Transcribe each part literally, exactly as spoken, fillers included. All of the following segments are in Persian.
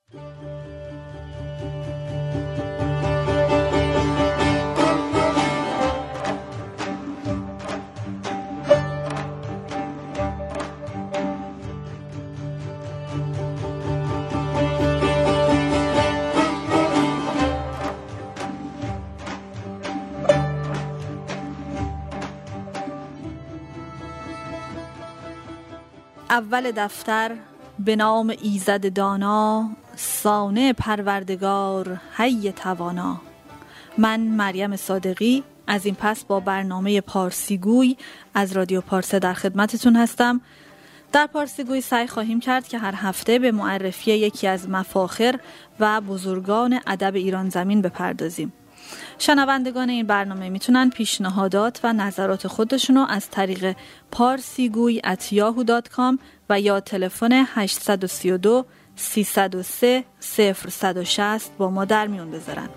اول دفتر به نام ایزد دانا، صانع پروردگار حی توانا. من مریم صادقی از این پس با برنامه پارسی گوی از رادیو پارسه در خدمتتون هستم. در پارسی گوی سعی خواهیم کرد که هر هفته به معرفی یکی از مفاخر و بزرگان ادب ایران زمین بپردازیم. شنوندگان این برنامه میتونن پیشنهادات و نظرات خودشونو از طریق پارسیگوی ات یاهو دات کام و یا تلفن هشت سه دو سه صفر سه صفر یک شش صفر با ما در میون بذارن.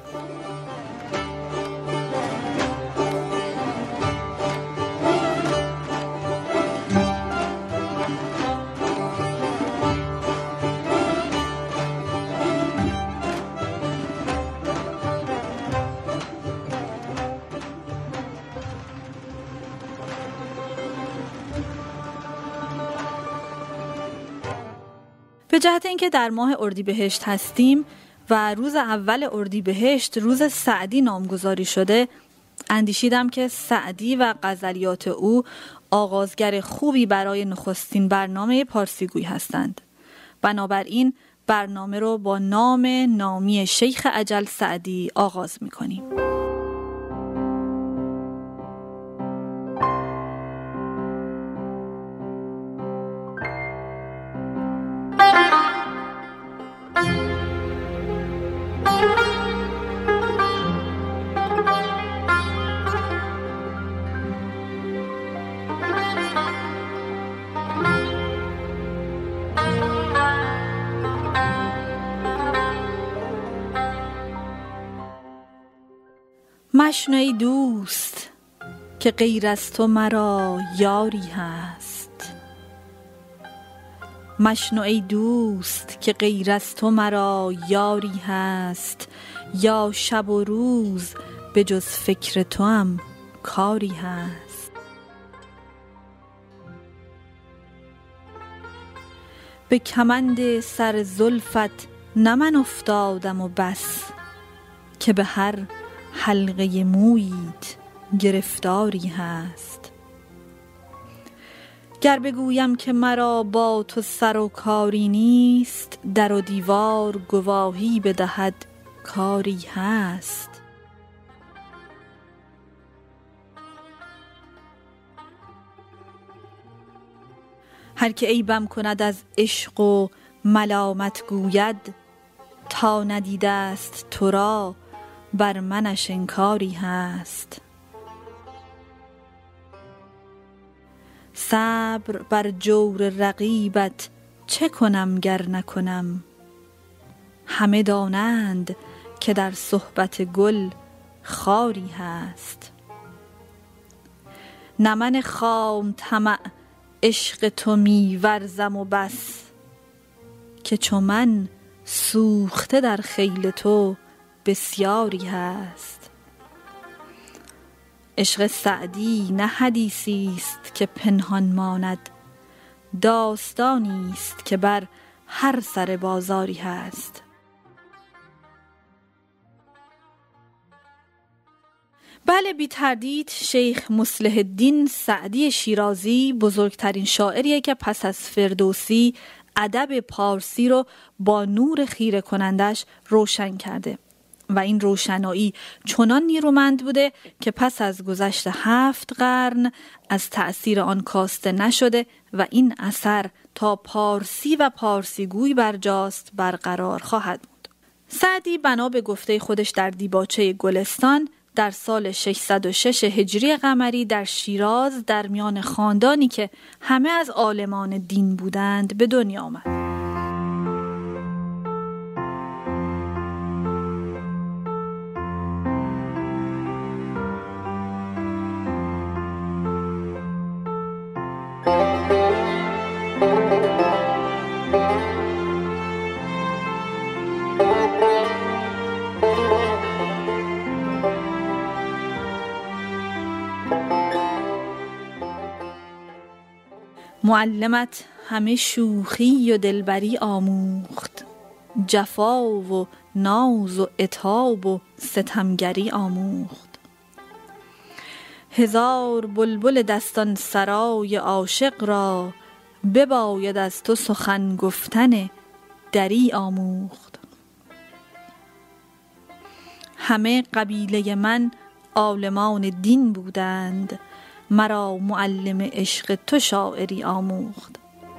به جهت اینکه در ماه اردیبهشت هستیم و روز اول اردیبهشت روز سعدی نامگذاری شده، اندیشیدم که سعدی و غزلیات او آغازگر خوبی برای نخستین برنامه پارسیگوی هستند. بنابراین برنامه رو با نام نامی شیخ اجل سعدی آغاز می‌کنیم. مشنو ای دوست که غیر از تو مرا یاری هست، مشنو ای دوست که غیر از تو مرا یاری هست، یا شب و روز به جز فکر تو هم کاری هست. به کمند سر زلفت نه من افتادم و بس، که به هر حلقه موییت گرفتاری هست. گر بگویم که مرا با تو سر و کاری نیست، در و دیوار گواهی بدهد کاری هست. هر که عیبم کند از عشق و ملامت گوید، تا ندیده است تو را بر منش انکاری هست. صبر بر جور رقیبت چه کنم گر نکنم، همه دانند که در صحبت گل خاری هست. نه من خام طمع عشق تو می ورزم و بس، که چو من سوخته در خیل تو بسیاری هست. عشق سعدی نه حدیثی است که پنهان ماند، داستانی است که بر هر سر بازاری هست. بله، بی تردید شیخ مصلح الدین سعدی شیرازی بزرگترین شاعریه که پس از فردوسی ادب پارسی رو با نور خیره کنندش روشن کرده و این روشنایی چنان نیرومند بوده که پس از گذشت هفت قرن از تأثیر آن کاسته نشده و این اثر تا پارسی و پارسیگوی برجاست برقرار خواهد بود. سعدی بنا به گفته خودش در دیباچه گلستان در سال ششصد و شش هجری قمری در شیراز در میان خاندانی که همه از عالمان دین بودند به دنیا آمد. معلمت همه شوخی و دلبری آموخت، جفا و ناز و عتاب و ستمگری آموخت. هزار بلبل دستان سرای عاشق را، بباید از تو سخن گفتن دری آموخت. همه قبیله من عالمان دین بودند، مرا معلم عشق تو شاعری آموخت.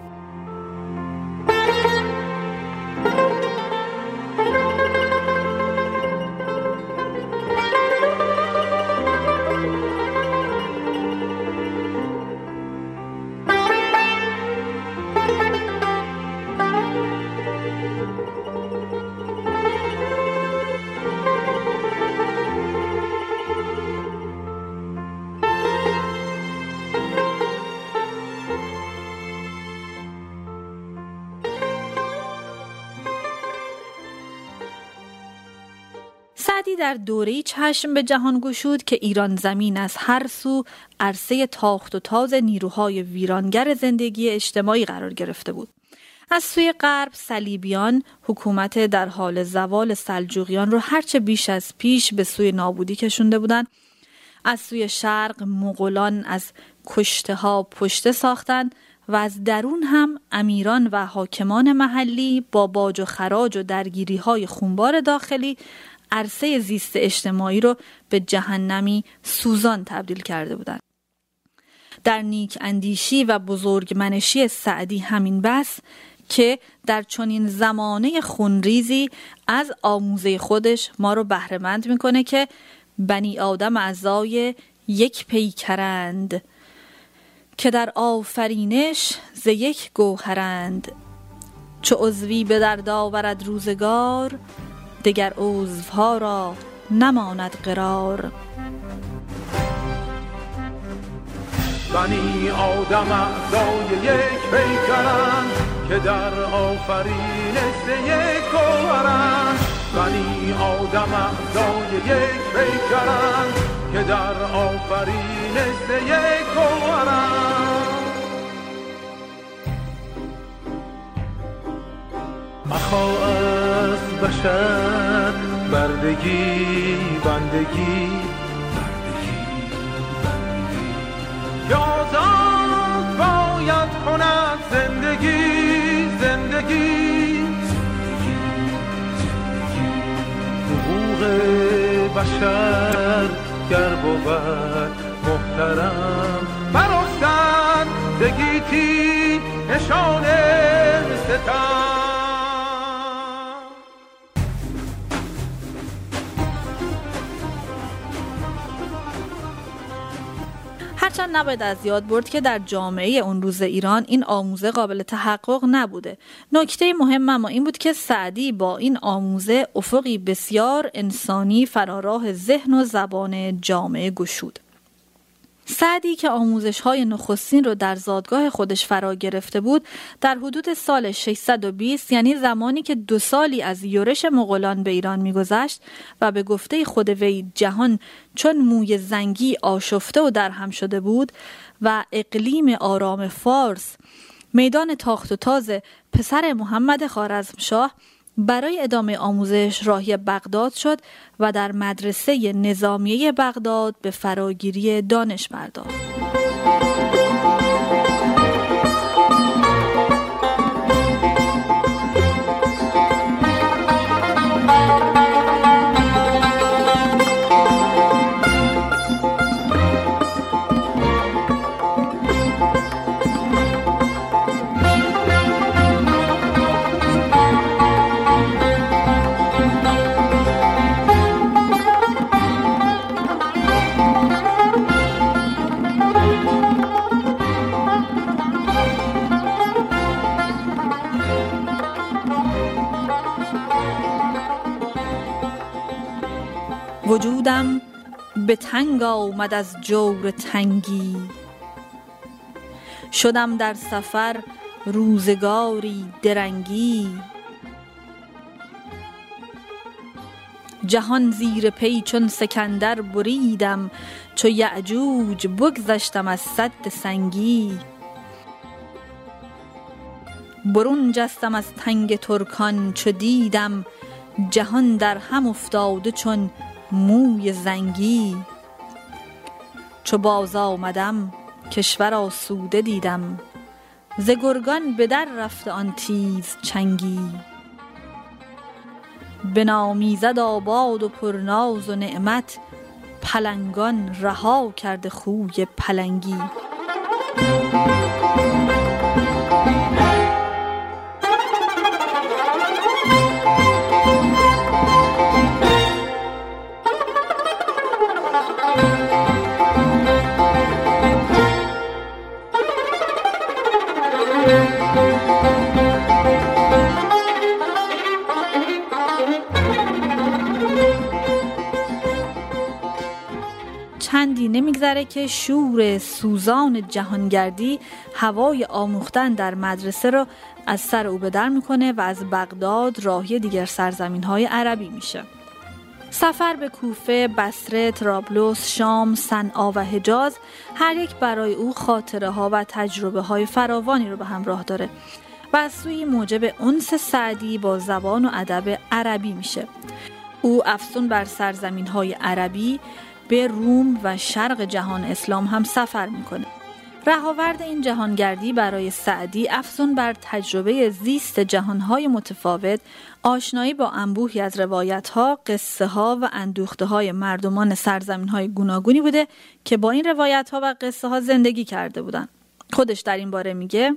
سعدی در دوره‌ای چشم به جهان گشود که ایران زمین از هر سو عرصه تاخت و تاز نیروهای ویرانگر زندگی اجتماعی قرار گرفته بود. از سوی غرب صلیبیان حکومت در حال زوال سلجوقیان رو هرچه بیش از پیش به سوی نابودی کشونده بودند. از سوی شرق مغولان از کشته ها پشته ساختند و از درون هم امیران و حاکمان محلی با باج و خراج و درگیری های خونبار داخلی عرصه زیست اجتماعی رو به جهنمی سوزان تبدیل کرده بودند. در نیک اندیشی و بزرگمنشی سعدی همین بس که در چنین زمانه خونریزی از آموزه خودش ما رو بهره‌مند میکنه که بنی آدم اعضای یک پیکرند، که در آفرینش ز یک گوهرند. چو عضوی به درد آورد روزگار، دگر عضوها را نماند قرار. بنی آدم اعضای یک پیکرند، که در آفرینش ز یک گوهرند. بنی آدم اعضای یک پیکرند، که در آفرینش ز یک گوهرند. مخواه از بشر بردگی بندگی، که آزاد باید کند زندگی زندگی. حقوق بشر گر بود محترم، برفتن زگیتی نشان ستم. هرچند نباید از یاد برد که در جامعه اون روز ایران این آموزه قابل تحقق نبوده. نکته مهم اما این بود که سعدی با این آموزه افقی بسیار انسانی فراراه ذهن و زبان جامعه گشود. سعدی که آموزش‌های نخستین رو در زادگاه خودش فرا گرفته بود، در حدود سال ششصد و بیست، یعنی زمانی که دو سالی از یورش مغولان به ایران می‌گذشت و به گفته خود وی جهان چون موی زنگی آشفته و درهم شده بود و اقلیم آرام فارس میدان تاخت و تاز پسر محمد خوارزمشاه، برای ادامه آموزش راهی بغداد شد و در مدرسه نظامیه بغداد به فراگیری دانش پرداخت. وجودم به تنگ آمد از جور تنگی، شدم در سفر روزگاری درنگی. جهان زیر پی چون سکندر بریدم، چو یأجوج بگذشتم از سد سنگی. برون جستم از تنگ ترکان، چو دیدم جهان در هم افتاده چون موی زنگی. چو باز آمدم کشور آسوده دیدم، ز گرگان به در رفته آن تیز چنگی. به نامیزد آباد و پرناز و نعمت، پلنگان رها کرده خوی پلنگی. چندی نمیگذره که شور سوزان جهانگردی هوای آموختن در مدرسه رو از سر او به در میکنه و از بغداد راهی دیگر سرزمین‌های عربی میشه. سفر به کوفه، بصره، طرابلس، شام، صنعا و حجاز هر یک برای او خاطره ها و تجربه های فراوانی رو به همراه داره و از سوی موجب انس سعدی با زبان و ادب عربی میشه. او افسون بر سرزمین های عربی به روم و شرق جهان اسلام هم سفر میکنه. رهاورد این جهانگردی برای سعدی افزون بر تجربه زیست جهانهای متفاوت، آشنایی با انبوهی از روایتها، قصه ها و اندوخته های مردمان سرزمین های گوناگونی بوده که با این روایت ها و قصه ها زندگی کرده بودن. خودش در این باره میگه: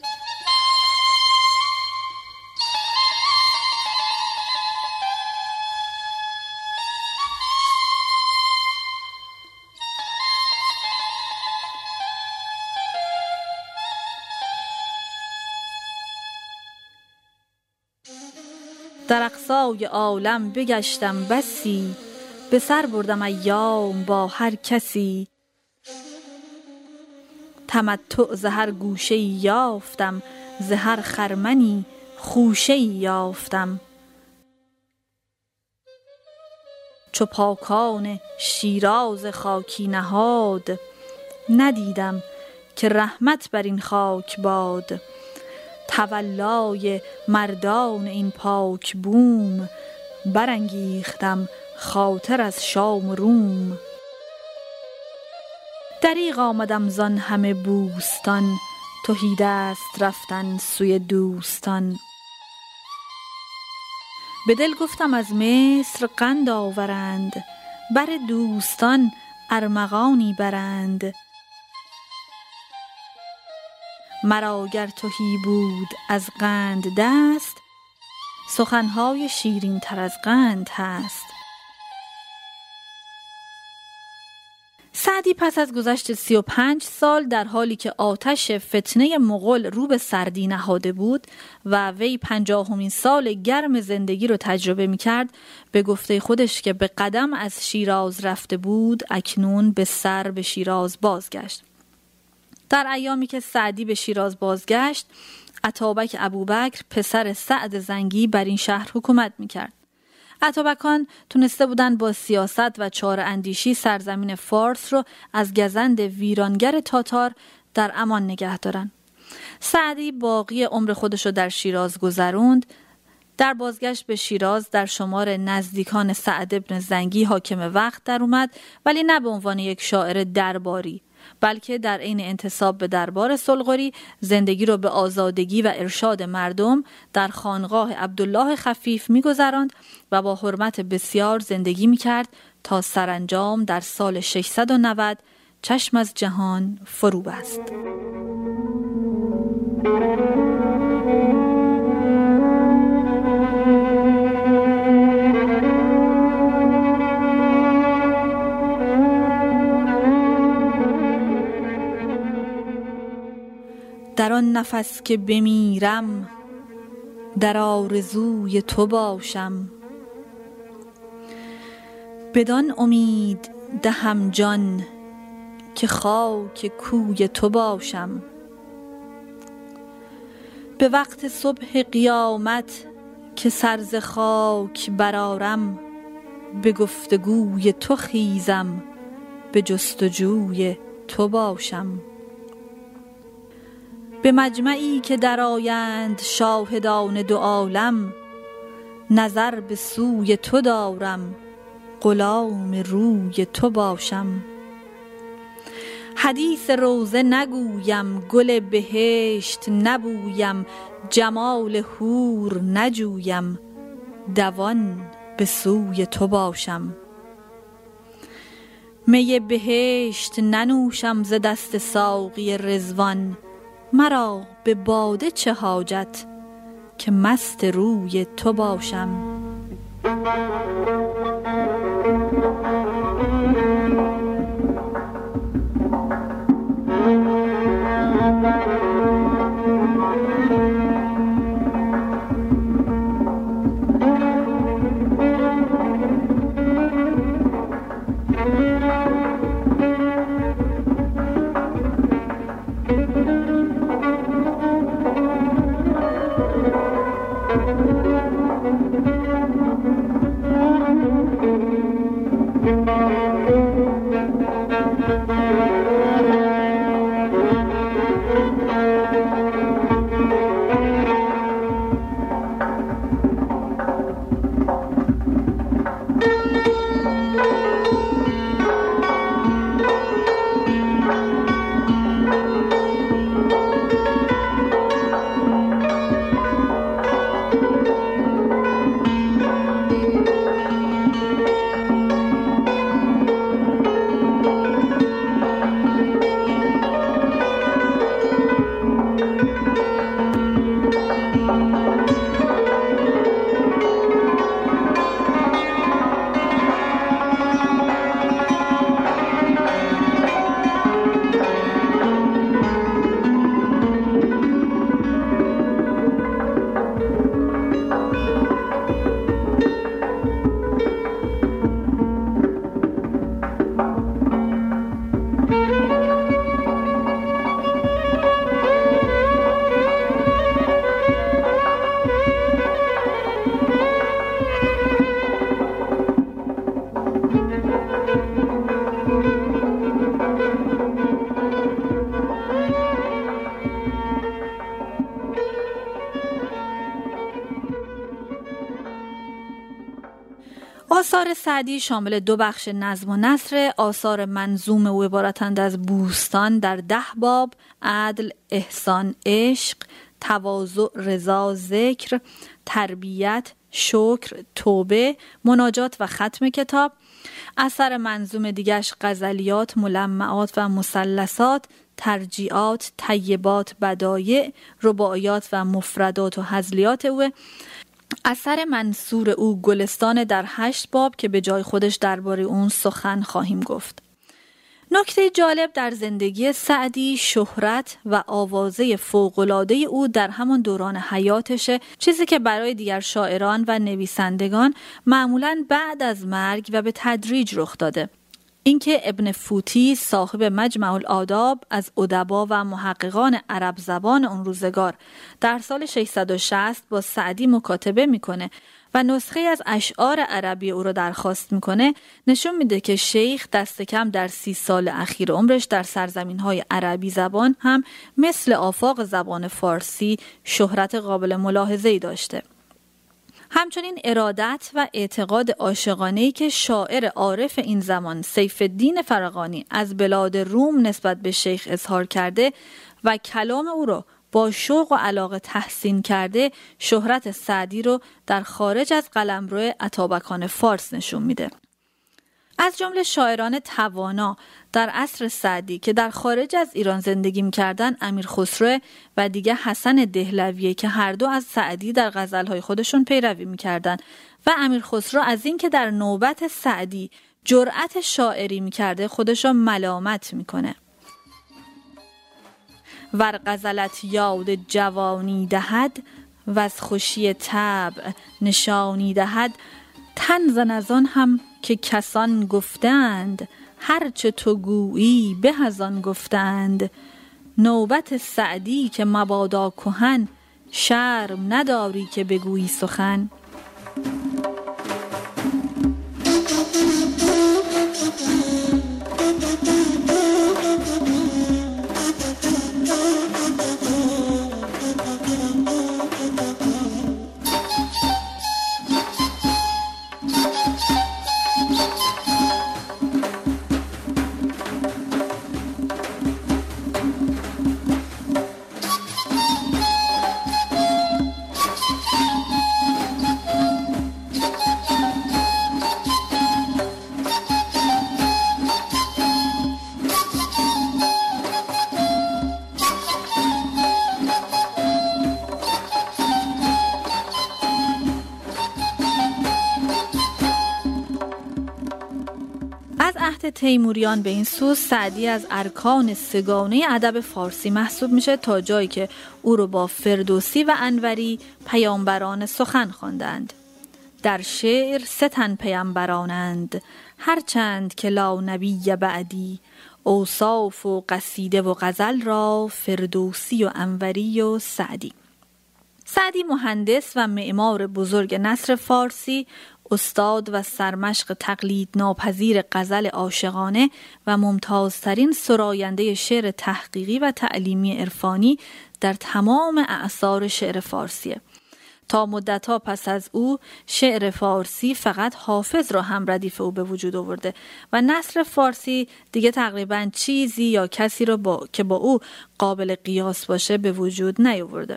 در اقصای عالم بگشتم بسی، به سر بردم ایام با هر کسی. تمتع ز هر گوشه یافتم، ز هر خرمنی خوشه یافتم. چو پاکان شیراز خاکی نهاد، ندیدم که رحمت بر این خاک باد. تولای مردان این پاک بوم، برانگیختم خاطر از شام و روم. دریغ آمدم زان همه بوستان، تهی دست رفتن سوی دوستان. به دل گفتم از مصر قند آورند، بر دوستان ارمغانی برند. مرا گر تهی بود از قند دست، سخنهای شیرین تر از قند هست. سعدی پس از گذشت سی و پنج سال در حالی که آتش فتنه مغول رو به سردی نهاده بود و وی پنجاهمین سال گرم زندگی رو تجربه می کرد، به گفته خودش که به قدم از شیراز رفته بود، اکنون به سر به شیراز بازگشت. در ایامی که سعدی به شیراز بازگشت، اتابک ابوبکر پسر سعد زنگی بر این شهر حکومت میکرد. اتابکان تونسته بودند با سیاست و چاره اندیشی سرزمین فارس رو از گزند ویرانگر تاتار در امان نگه دارن. سعدی باقی عمر خودش رو در شیراز گذروند. در بازگشت به شیراز در شمار نزدیکان سعد ابن زنگی حاکم وقت در اومد، ولی نه به عنوان یک شاعر درباری، بلکه در عین انتساب به دربار سلغری زندگی را به آزادگی و ارشاد مردم در خانقاه عبدالله خفیف می‌گذراند و با حرمت بسیار زندگی می‌کرد تا سرانجام در سال ششصد و نود چشم از جهان فرو بست. در آن نفس که بمیرم، در آرزوی تو باشم. بدان امید دهم جان، که خاک کوی تو باشم. به وقت صبح قیامت که سر ز خاک برآرم، به گفتگوی تو خیزم، به جستجوی تو باشم. به مجمعی که درآیند شاهدان دو عالم، نظر به سوی تو دارم غلام روی تو باشم. حدیث روضه نگویم گل بهشت نبویم، جمال حور نجویم دوان به سوی تو باشم. می بهشت ننوشم ز دست ساقی رضوان، مرا به باده چه حاجت که مست روی تو باشم. آثار سعدی شامل دو بخش نظم و نثر. آثار منظوم او عبارتند از بوستان در ده باب، عدل، احسان، عشق، تواضع، رضا، ذکر، تربیت، شکر، توبه، مناجات و ختم کتاب. اثر منظوم دیگرش غزلیات، ملمعات و مثلثات، ترجیعات، طیبات، بدایع، رباعیات و مفردات و هزلیات او. اثر منصور او گلستان در هشت باب که به جای خودش درباره اون سخن خواهیم گفت. نکته جالب در زندگی سعدی شهرت و آوازه فوق‌العاده او در همان دوران حیاتشه، چیزی که برای دیگر شاعران و نویسندگان معمولاً بعد از مرگ و به تدریج رخ داده. اینکه ابن فوتی صاحب مجمع الآداب از ادبا و محققان عرب زبان اون روزگار در سال ششصد و شصت با سعدی مکاتبه میکنه و نسخه از اشعار عربی او رو درخواست میکنه، نشون میده که شیخ دست کم در سی سال اخیر عمرش در سرزمین‌های عربی زبان هم مثل آفاق زبان فارسی شهرت قابل ملاحظه‌ای داشته. همچنین ارادت و اعتقاد عاشقانه‌ای که شاعر عارف این زمان سیف الدین فرغانی از بلاد روم نسبت به شیخ اظهار کرده و کلام او را با شوق و علاقه تحسین کرده، شهرت سعدی رو در خارج از قلمرو اتابکان فارس نشون میده. از جمله شاعران توانا در عصر سعدی که در خارج از ایران زندگی می‌کردند امیر خسرو و دیگه حسن دهلوی که هر دو از سعدی در غزل‌های خودشون پیروی می‌کردند و امیر خسرو از این که در نوبت سعدی جرأت شاعری می‌کرده خودش رو ملامت می‌کنه. ور غزلت یاد جوانی دهد و از خوشی طبع نشانی دهد، تن زن از آن هم که کسان گفتند، هرچه تو گویی به از آن گفتند. نوبت سعدی که مبادا کهن، شرم نداری که بگویی سخن. عهد تیموریان به این سو سعدی از ارکان سگانه ادب فارسی محسوب میشه تا جایی که او رو با فردوسی و انوری پیامبران سخن خواندند. در شعر سه تن پیامبرانند، هرچند که لا نبی بعدی، اوصاف و قصیده و غزل را فردوسی و انوری و سعدی. سعدی مهندس و معمار بزرگ نثر فارسی، استاد و سرمشق تقلید ناپذیر غزل عاشقانه و ممتازترین سراینده شعر تحقیقی و تعلیمی عرفانی در تمام اعصار شعر فارسیه. تا مدت‌ها پس از او شعر فارسی فقط حافظ را هم ردیف او به وجود آورده و نثر فارسی دیگه تقریباً چیزی یا کسی را با... که با او قابل قیاس باشه به وجود نیاورده.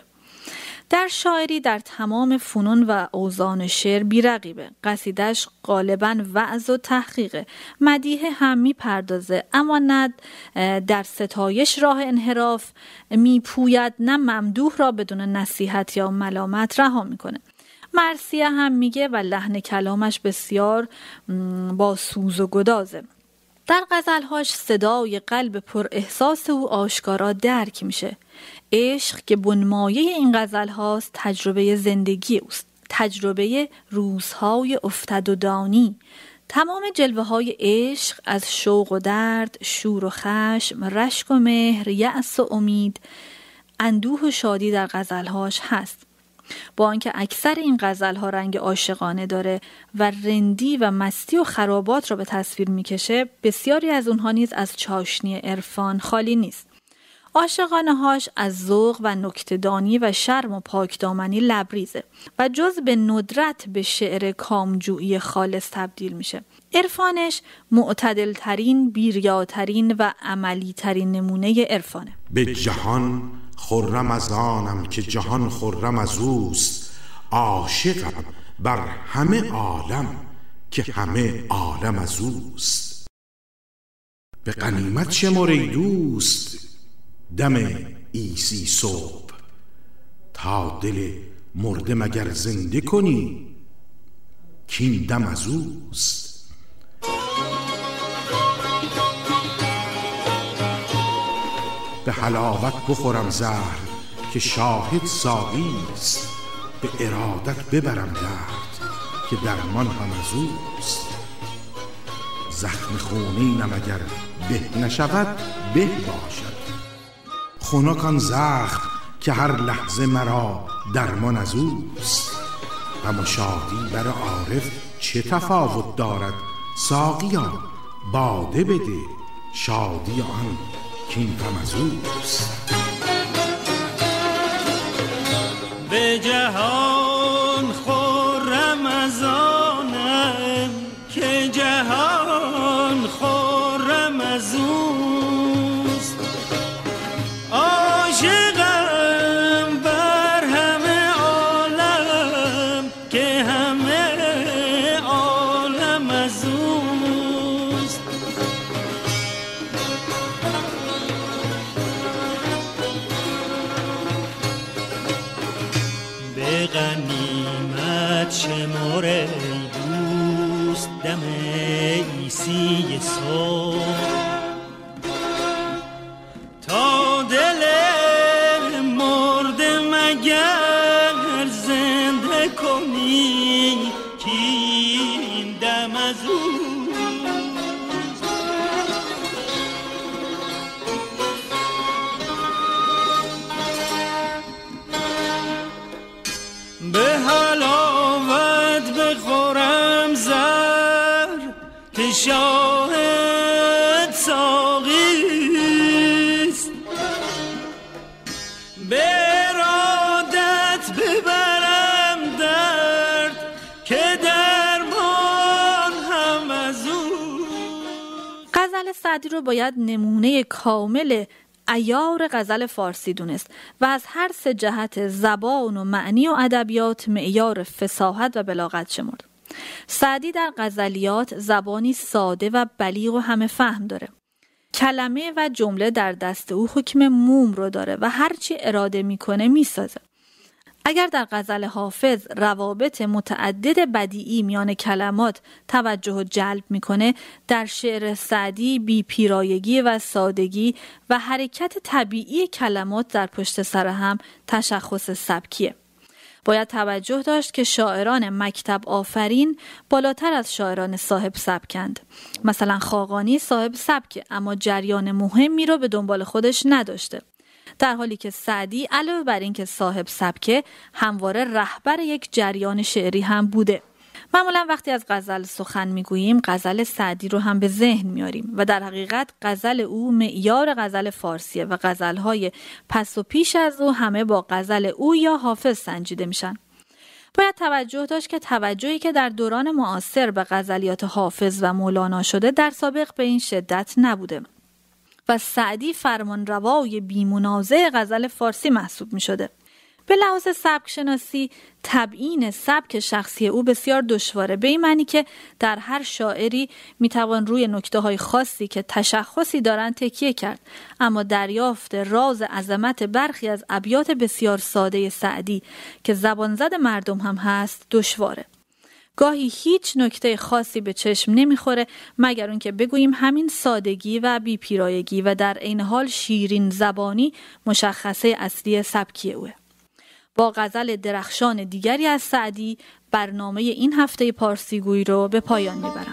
در شاعری در تمام فنون و اوزان شعر بی‌رقیبه. قصیدش غالباً وعظ و تحقیقه. مدیح هم میپردازه، اما نه در ستایش راه انحراف میپوید، نه ممدوح را بدون نصیحت یا ملامت رها میکنه. مرثیه هم میگه و لحن کلامش بسیار با سوز و گدازه. در غزلهاش صدای قلب پر احساس او آشکارا درک میشه. عشق که بنمایه این غزل هاست تجربه زندگی اوست، تجربه روزهای افتد و دانی. تمام جلوه های عشق از شوق و درد، شور و خشم، رشک و مهر، یأس و امید، اندوه و شادی در غزل هاش هست. با آنکه اکثر این غزل ها رنگ عاشقانه داره و رندی و مستی و خرابات را به تصویر میکشه، بسیاری از اونها نیز از چاشنی عرفان خالی نیست. عاشقانه هاش از ذوق و نکته‌دانی و شرم و پاکدامنی لبریزه و جز به ندرت به شعر کامجویی خالص تبدیل میشه. عرفانش معتدل ترین، بیریاترین و عملی ترین نمونه عرفانه. به جهان خرم از آنم که جهان خرم از اوست، عاشقم بر همه عالم که همه عالم از اوست. به غنیمت شمر ای دوست دم عیسی صبح، تا دل مرده مگر زنده کنی کین دم از اوست. به حلاوت بخورم زهر که شاهد ساقی است، به ارادت ببرم درد که درمان هم از اوست. زخم خونینم اگر به نشود به باشد، خنک آن زخم که هر لحظه مرا درمان از اوست. غم و شادی بر عارف چه تفاوت دارد، ساقیا باده بده شادی آن کین غم از اوست. به جهان خرم از آنم که جهان خرم از اوست، عاشقم بر همه عالم که همه عالم از اوست. به غنیمت شمر ای دوست دم عیسی صبح، تا دل مرده مگر زنده کنی کین دم از اوست. به حلاوت بخورم زهر که شاهد ساقی است، به ارادت ببرم درد که درمان هم از او. غزل سعدی رو باید نمونه کامل عیار غزل فارسی دونست و از هر سه جهت زبان و معنی و ادبیات معیار فصاحت و بلاغت شمرد. سعدی در غزلیات زبانی ساده و بلیغ و همه فهم داره. کلمه و جمله در دست او حکم موم رو داره و هرچی اراده میکنه میسازه. اگر در غزل حافظ روابط متعدد بدیعی میان کلمات توجه و جلب میکنه، در شعر سعدی بی پیرایگی و سادگی و حرکت طبیعی کلمات در پشت سر هم تشخص سبکیه. باید توجه داشت که شاعران مکتب آفرین بالاتر از شاعران صاحب سبکند. مثلا خاقانی صاحب سبکه اما جریان مهمی رو به دنبال خودش نداشته، در حالی که سعدی علاوه بر این که صاحب سبکه همواره رهبر یک جریان شعری هم بوده. معمولا وقتی از غزل سخن میگوییم غزل سعدی رو هم به ذهن میاریم و در حقیقت غزل او معیار غزل فارسیه و غزلهای پس و پیش از او همه با غزل او یا حافظ سنجیده میشن. باید توجه داشت که توجهی که در دوران معاصر به غزلیات حافظ و مولانا شده در سابق به این شدت نبوده و سعدی فرمانروای بی‌منازع غزل فارسی محسوب می شده. به لحاظ سبک شناسی تبیین سبک شخصی او بسیار دشواره، به این معنی که در هر شاعری می توان روی نکته های خاصی که تشخصی دارند تکیه کرد، اما دریافت راز عظمت برخی از ابیات بسیار ساده سعدی که زبان زد مردم هم هست دشواره. گاهی هیچ نکته خاصی به چشم نمیخوره مگر اون که بگوییم همین سادگی و بی‌پیرایگی و در عین حال شیرین زبانی مشخصه اصلی سبکی اوه. با غزل درخشان دیگری از سعدی برنامه این هفته پارسیگویی رو به پایان میبرم.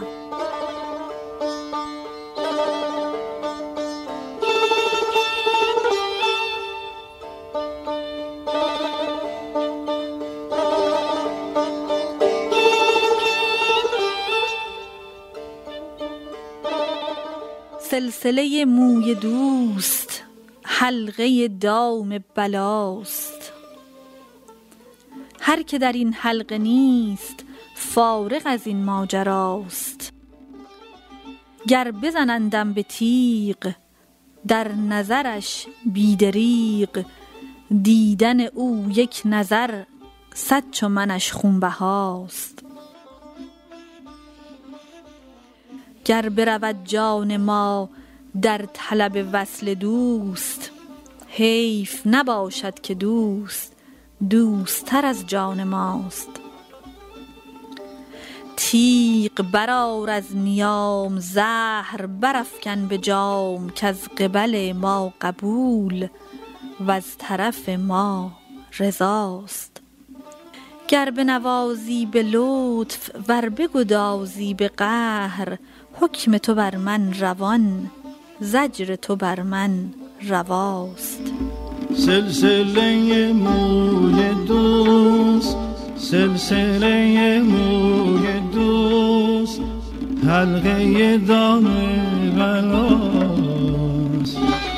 سلسله موی دوست حلقه دام بلاست، هر که در این حلقه نیست فارغ از این ماجراست. گر بزنندم به تیغ در نظرش بیدریغ، دیدن او یک نظر صد چو منش خونبهاست. گر برود جان ما در طلب وصل دوست، حیف نباشد که دوست دوست‌تر از جان ماست. تیغ برآر از نیام زهر برافکن به جام، کز قبل ما قبول و از طرف ما رضاست. گر بنوازی به لطف ور بگدازی به قهر، حکم تو بر من روان زجر تو بر من رواست. سلسله موی دوست سلسله موی دوست حلقه دام بلاست.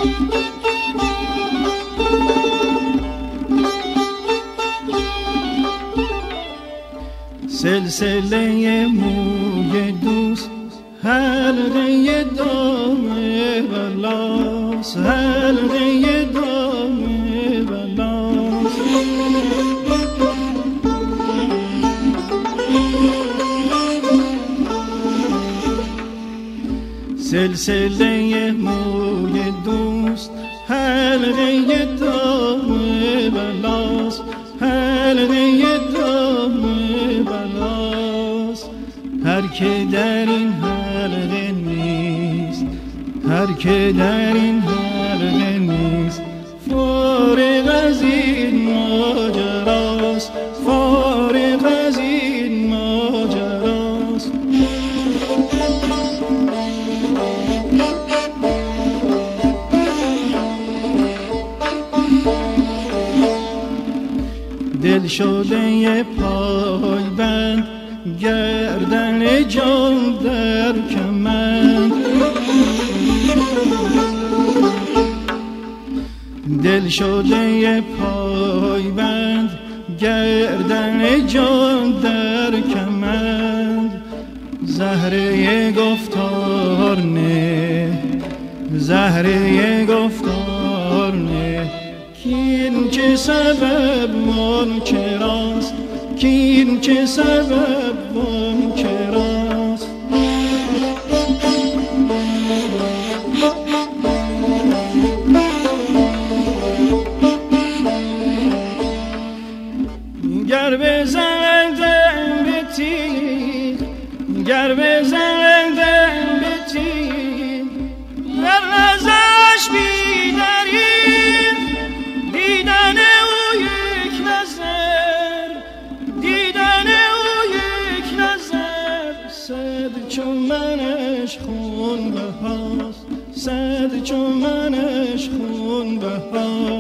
سلسله موی دوست حلقه دام بلاست، حلقه دام بلاست. سلسله موی دوست حلقه دام بلاست، حلقه دام بلاست. هر که در این حلقه نیست، هر که در این حلقه نیست، فارغ از این ماجراست، فارغ از این ماجراست. دل شده پای بند گردن جان در کمند، دل شده پای بند گردن جان در کمند. زهره گفتار نه، زهره گفتار نه، کین که سبب منکراست، کین که سبب منکراست. گر بزندم به تیر در نظرش بیدریم دیدن او یک نظر دیدن او یک نظر صد چون منش خون بهاست صد چون منش خون بهاست